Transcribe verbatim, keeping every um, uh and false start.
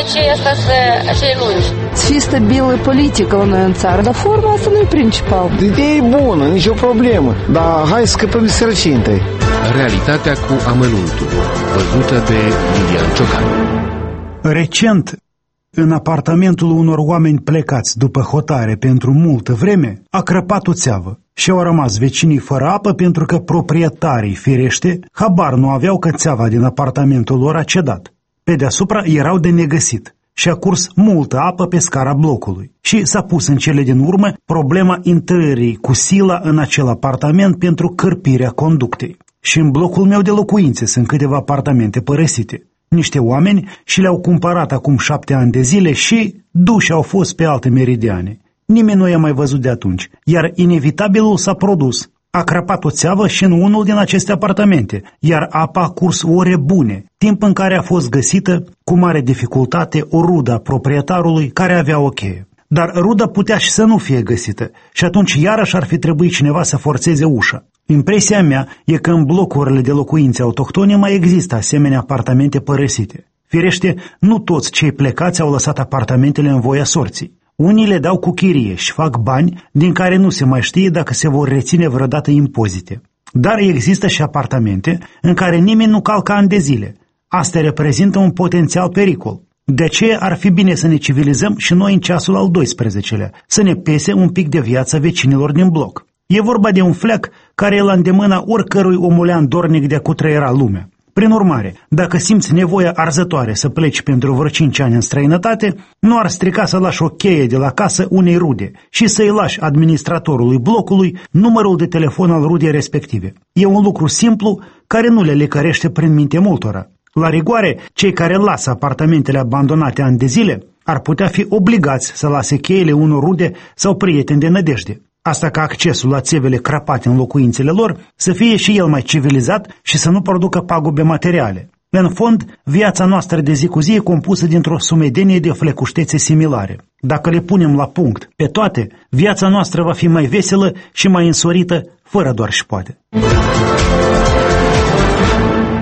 obicei asta să așa e lungi. Să fie stabilă politică la noi în țară, dar forma asta nu e principal. Ideea e bună, nicio problemă, dar hai să scăpăm de sărăcie întâi. Realitatea cu amănuntul, văzută de Lilian Ciocan. Recent, în apartamentul unor oameni plecați după hotare pentru multă vreme, a crăpat o țeavă și au rămas vecinii fără apă pentru că proprietarii, firește, habar nu aveau că țeava din apartamentul lor a cedat. Pe deasupra erau de negăsit și a curs multă apă pe scara blocului și s-a pus în cele din urmă problema intrării cu sila în acel apartament pentru cărpirea conductei. Și în blocul meu de locuințe sunt câteva apartamente părăsite. Niște oameni și le-au cumpărat acum șapte ani de zile și duși au fost pe alte meridiane. Nimeni nu i-a mai văzut de atunci, iar inevitabilul s-a produs. A crăpat o țeavă și în unul din aceste apartamente, iar apa a curs ore bune, timp în care a fost găsită cu mare dificultate o rudă a proprietarului care avea o cheie. Dar ruda putea și să nu fie găsită și atunci iarăși ar fi trebuit cineva să forțeze ușa. Impresia mea e că în blocurile de locuințe autohtone mai există asemenea apartamente părăsite. Firește, nu toți cei plecați au lăsat apartamentele în voia sorții. Unii le dau cu chirie și fac bani din care nu se mai știe dacă se vor reține vreodată impozite. Dar există și apartamente în care nimeni nu calcă ani de zile. Astea reprezintă un potențial pericol. De aceea ar fi bine să ne civilizăm și noi în ceasul al doisprezecelea, să ne pese un pic de viața vecinilor din bloc. E vorba de un fleac care e la îndemâna oricărui omulean dornic de a cutreiera lumea. Prin urmare, dacă simți nevoia arzătoare să pleci pentru vreo cinci ani în străinătate, nu ar strica să lași o cheie de la casă unei rude și să-i lași administratorului blocului numărul de telefon al rudei respective. E un lucru simplu care nu le lecărește prin minte multora. La rigoare, cei care lasă apartamentele abandonate ani de zile ar putea fi obligați să lase cheile unor rude sau prieteni de nădejde. Asta ca accesul la țevele crăpate în locuințele lor să fie și el mai civilizat și să nu producă pagube materiale. În fond, viața noastră de zi cu zi e compusă dintr-o sumedenie de flecuștețe similare. Dacă le punem la punct pe toate, viața noastră va fi mai veselă și mai însorită, fără doar și poate.